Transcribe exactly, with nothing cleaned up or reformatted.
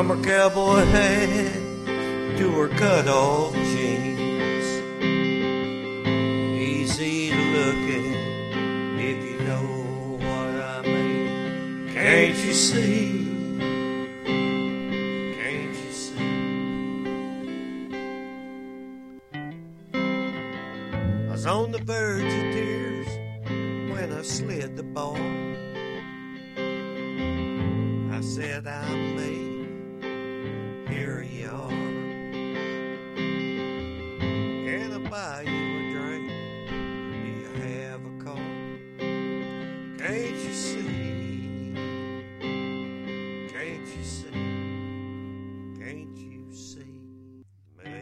From her cowboy hat to her cut-off jeans. Easy to look at if you know what I mean. Can't you see? Can't you see? I was on the verge of tears when I slid the ball. I said I'm made, here you are. Can I buy you a drink? Do you have a car? Can't you see? Can't you see? Can't you see me?